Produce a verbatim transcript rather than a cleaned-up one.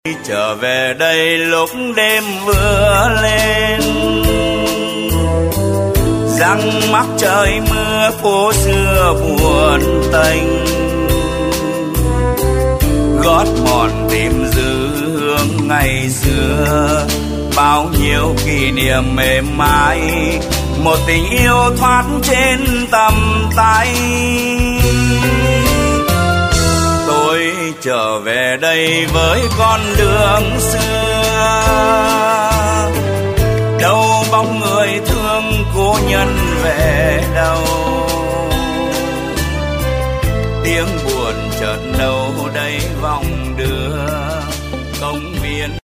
Trở về đây lúc đêm vừa lên, răng mắc trời mưa phố xưa buồn tênh, gót mòn tìm dư hương ngày xưa, bao nhiêu kỷ niệm mềm mại, một tình yêu thoát trên tầm tay. Tôi trở về đây với con đường xưa, đâu bóng người thương cố nhân về đâu, tiếng buồn chợt đâu đây vòng đưa công viên.